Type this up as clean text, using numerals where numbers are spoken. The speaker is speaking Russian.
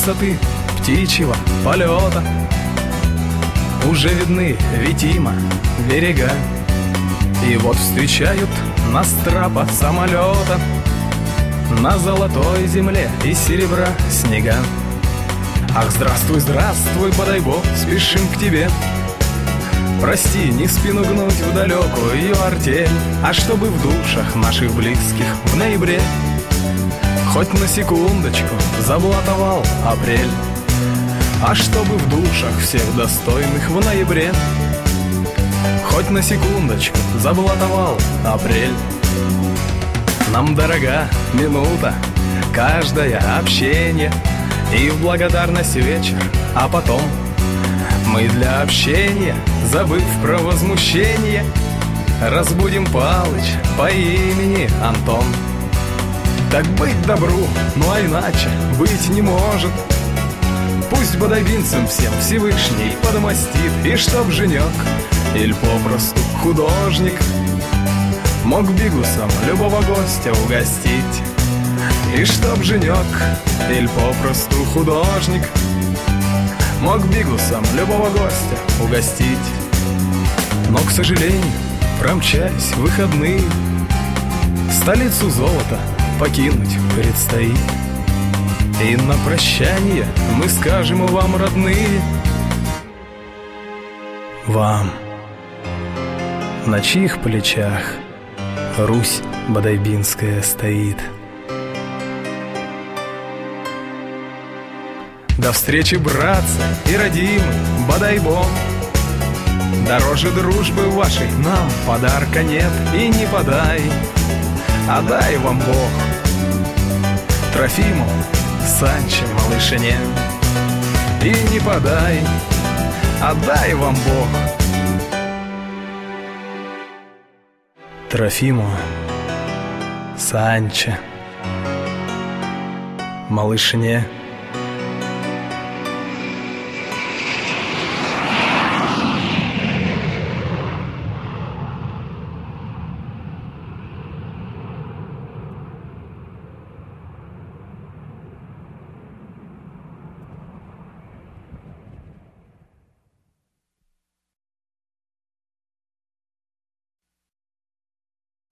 высоты птичьего полета уже видны Витима берега. И вот встречают нас трапа самолета на золотой земле из серебра снега. Ах, здравствуй, здравствуй, Бодайбо, спешим к тебе. Прости, не спину гнуть в далекую ее артель, а чтобы в душах наших близких в ноябре хоть на секундочку заблатовал апрель. А чтобы в душах всех достойных в ноябре хоть на секундочку заблатовал апрель. Нам дорога минута, каждое общение, и в благодарность вечер, а потом мы для общения, забыв про возмущение, разбудим Палыч по имени Антон. Так быть добру, ну а иначе быть не может. Пусть бодайбинцам всем Всевышний подмостит, и чтоб женек, или попросту художник, мог бигусом любого гостя угостить. И чтоб женек, или попросту художник, мог бигусом любого гостя угостить. Но, к сожалению, промчались выходные, столицу золота покинуть предстоит. И на прощание мы скажем вам, родные, вам, на чьих плечах Русь бодайбинская стоит. До встречи, братцы и родимы, Бодайбо. Дороже дружбы вашей нам подарка нет, и не подай, а дай вам Бог Трофиму, Санче, малышине. И не подай, а дай вам Бог Трофиму, Санче, малышне.